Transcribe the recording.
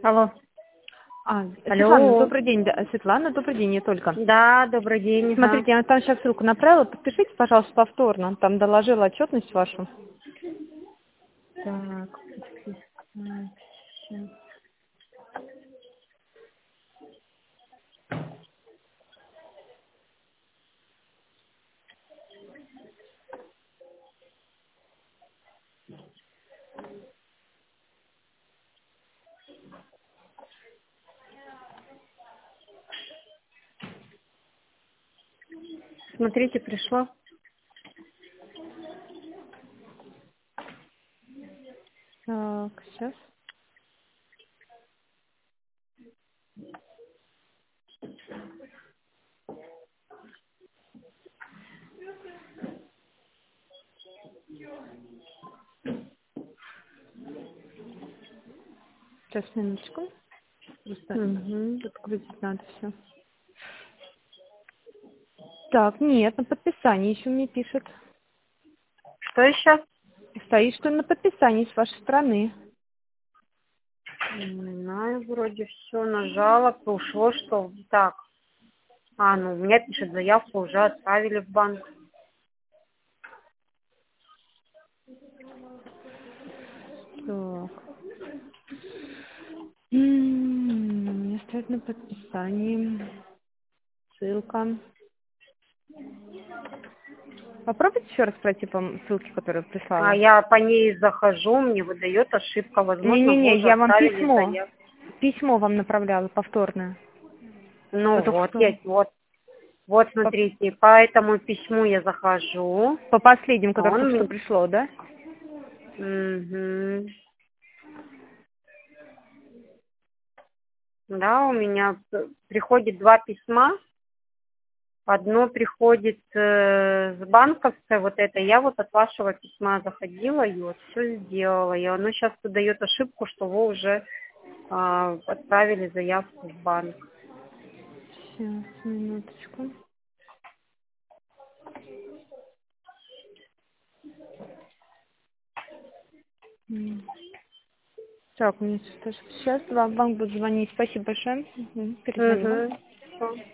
Алло. Светлана, Алло. добрый день. Светлана, добрый день, я только. Да, добрый день. Ага. Смотрите, я там сейчас ссылку направила. Подпишите, пожалуйста, повторно. Там доложила отчетность вашу. Так, подписать. Щас. Смотрите, пришло. Так, сейчас. Сейчас, минуточку. Просто Угу. подгрузить надо все. Так, нет, на подписании еще мне пишет. Что еще? Стоит, что на подписании с вашей стороны. Не знаю, вроде все нажала, ушло, что так. Ну, у меня пишет, заявку уже отправили в банк. Так. У меня стоит на подписании. Ссылка. Попробуйте еще раз пройти по ссылке, которую прислала. Я по ней захожу, мне выдает ошибка. Возможно, вы Не-не-не, уже я вам отправили заявку. письмо вам направляла повторное. Ну Вы только вот, что вот смотрите, по этому письму я захожу. по последнему, которое Он только что мне... пришло, да? Мгм. Да, у меня приходит два письма. Одно приходит с банковской, вот это. Я вот от вашего письма заходила и вот все сделала. И оно сейчас выдает ошибку, что вы уже отправили заявку в банк. Сейчас, минуточку. Так, мне сейчас вам банк будет звонить. Спасибо большое. Перезвоню вам. Угу.